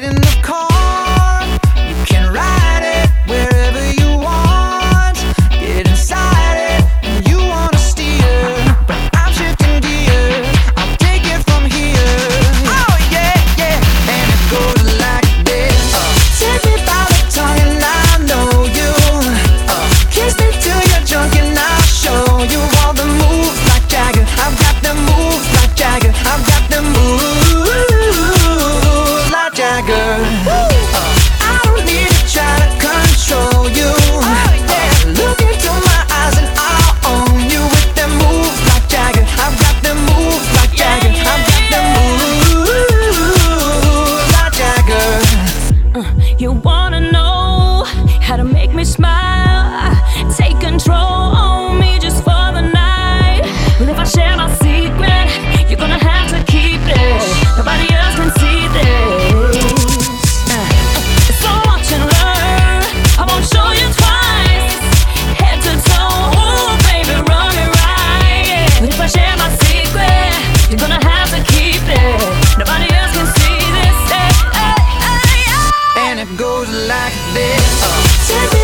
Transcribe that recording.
in the car, you can ride it wherever you want. Get inside it when you wanna steer, but I'm shifting gears, I'll take it from here. Oh yeah, yeah, and it goes like this. Take me by the tongue and I know you. Kiss me till you're drunk and I'll show you all the moves like Jagger. I've got the moves like Jagger. I've got the moves like Jagger. I don't need to try to control you. Look into my eyes and I'll own you with them moves like Jagger. I've got them moves like Jagger. I've got them moves like Jagger. You wanna know how to make me smile? Take control on me just for the night. But if I share my secret, you're gonna have to keep it. Nobody else can see this. So watch and learn. I won't show you twice. Head to toe, ooh, baby, run it right. But if I share my secret, you're gonna have to keep it. Nobody else can see this. And it goes like this. Take me